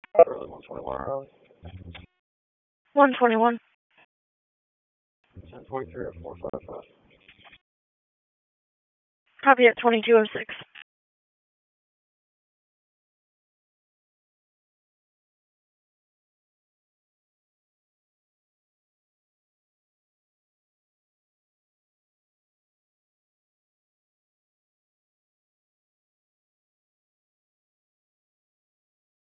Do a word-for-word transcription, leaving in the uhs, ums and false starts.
Early one twenty-one early. one twenty-one. ten twenty-three or four five five. Copy at twenty-two oh six.